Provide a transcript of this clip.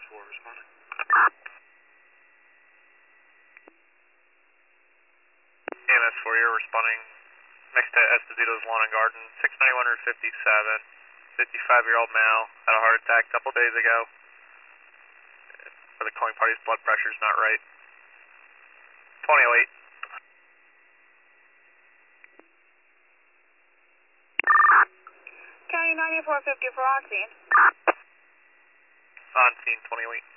4 responding. EMS 4, you're responding next to Esposito's Lawn and Garden, 691 Route 57, 55-year-old male, had a heart attack a couple days ago. For the calling party's blood pressure is not right. 2008. County 9450 for Oxine. On scene, 2008.